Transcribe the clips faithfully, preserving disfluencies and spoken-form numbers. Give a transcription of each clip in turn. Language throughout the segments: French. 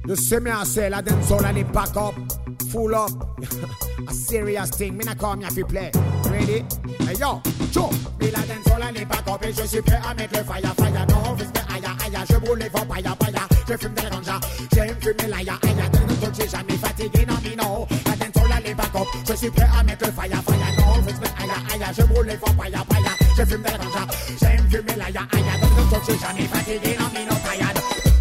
You see me I say, la dance all and it back up, full up. A serious thing, me na come here fi play. Ready? Hey yo, Joe. Me la dance all and it back up et je suis prêt à mettre le fire, fire. Non, respect, aïe, aïe, je brûle les vampires, païa. Je fume de la ganja, j'aime fumer l'aïe, aïe. De ne j'ai jamais fatigué, non, mais non. La dance all and it back up, je suis prêt à mettre le fire, fire. Non, respect, aïe, aïe, je brûle les vampires, païa. Je fume de la ganja, j'aime fumer l'aïe, aïe. De ne j'ai jamais fatigué, non, mais non, taillade.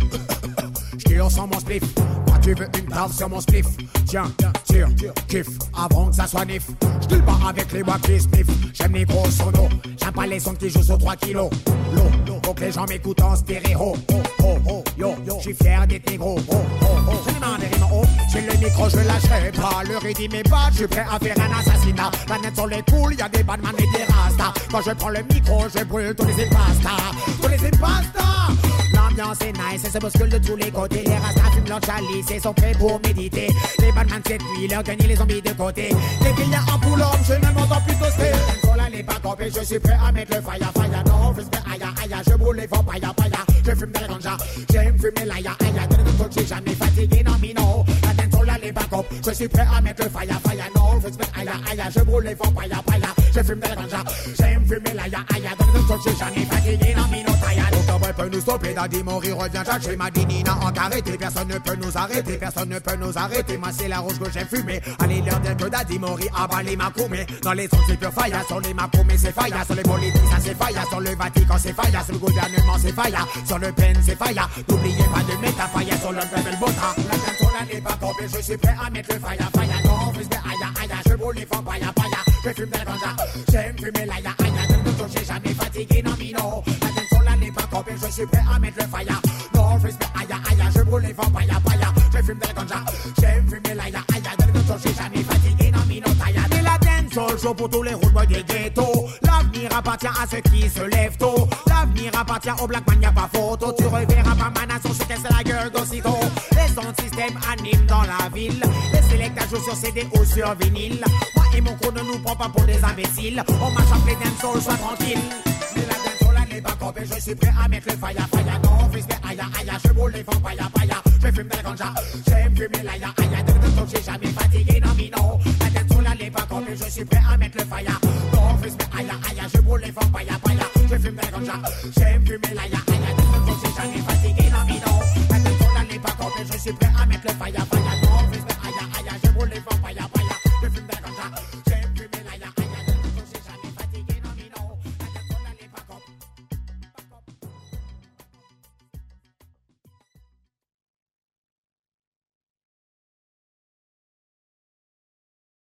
J'tire sur mon spliff, moi tu veux une tarte sur mon spliff. Tiens, tire, kiff, avant que ça soit nif. J'tire pas avec les bois qui sniff. J'aime les gros sonos, j'aime pas les sons qui jouent sur trois kilos. L'eau, faut que les gens m'écoutent en stéréo. Oh, oh, oh, yo, j'suis fier d'être négro. Oh, oh, oh, j'en ai marre des rimes en haut. J'ai le micro, je lâcherai pas. Le rythme est bas, j'suis prêt à faire un assassinat. La net sur les poules, y'a des badman et des rastas. Quand je prends le micro, je brûle tous les impastas. Tous les impastas. L'ambiance est nice, et se bouscule de tous les côtés. Les rastas fument leur chalice et sont prêts pour méditer. Les badman cette nuit, leur gagner les zombies de côté. Les billets en pull-up, je ne m'entends plus toaster. Pour la n'est pas campée, je suis prêt à mettre le fire, fire. Non, respect, aïe, aïe, je brûle les vampires, païa. Je fume de la ganja, j'aime fumer l'aïe, aïe. De ne j'ai jamais fatigué, non, mais non. La tête sur la n'est pas campée, je suis prêt à mettre le fire, fire. Non, respect, aïe, aïe, je brûle les vampires, païa. Je fume de la ganja, j'aime fumer l'aïe, aïe. De ne j'ai jamais fatigué, non, mais non, taillade. Aucun vrai peut nous stopper, Daddy Mori revient chercher ma dinina en carité. Personne ne peut nous arrêter, personne ne peut nous arrêter. Moi c'est la rouge que j'aime fumer. Allez leur dire que Daddy Mori abat les macoumés. Dans les sons c'est pure faïa, sur les macoumés c'est faïa. Sur les politiques ça c'est faïa, sur le Vatican c'est faïa. Sur le gouvernement c'est faïa, sur le Pen c'est faïa. N'oubliez pas de mettre la faïa sur le peuple bota. La tête sur la n'est pas campée, je suis prêt à mettre le faïa, faïa. Non, fils de aïe, aïe, je brûle les fonds, païa, païa. Je fume de la ganja, j'aime fumer l'aïe, aïe. De ne j'ai jamais fatigué, non, mais non. La tête sur la n'est pas campée, je suis prêt à mettre le faïa. Non, fils de aïe, aïe, je brûle les fonds, païa, païa. Je fume de la ganja, j'aime fumer l'aïe, aïe. De ne j'ai jamais fatigué, non, mais non, taïa. Mais la dance sur le show pour tous les routes boys des ghettos. L'avenir appartient à ceux qui se lèvent tôt. L'avenir appartient au black man, y'a pas photo. Tu reverras pas ma nation se casser la gueule d'aussitôt. Les sons de système animent dans la ville. Les sélecteurs jouent sur C D ou sur vinyle. Moi et mon crew ne nous prend pas pour des imbéciles. On marche en plein dancehall, sois tranquille. Mais la dancehall n'est pas campée, je suis prêt à mettre le fire, fire. Non, fils de aïe, aïe, je brûle les fonds, païa, païa. Je fume de la ganja, j'aime fumer l'aïe, aïe. De ne j'ai jamais fatigué, non, mais non. La dancehall n'est pas campée, je suis prêt à mettre le fire. Non, fils de aïe, aïe, je brûle les fonds, païa, païa. Je fume de la ganja, j'aime fumer l'aïe.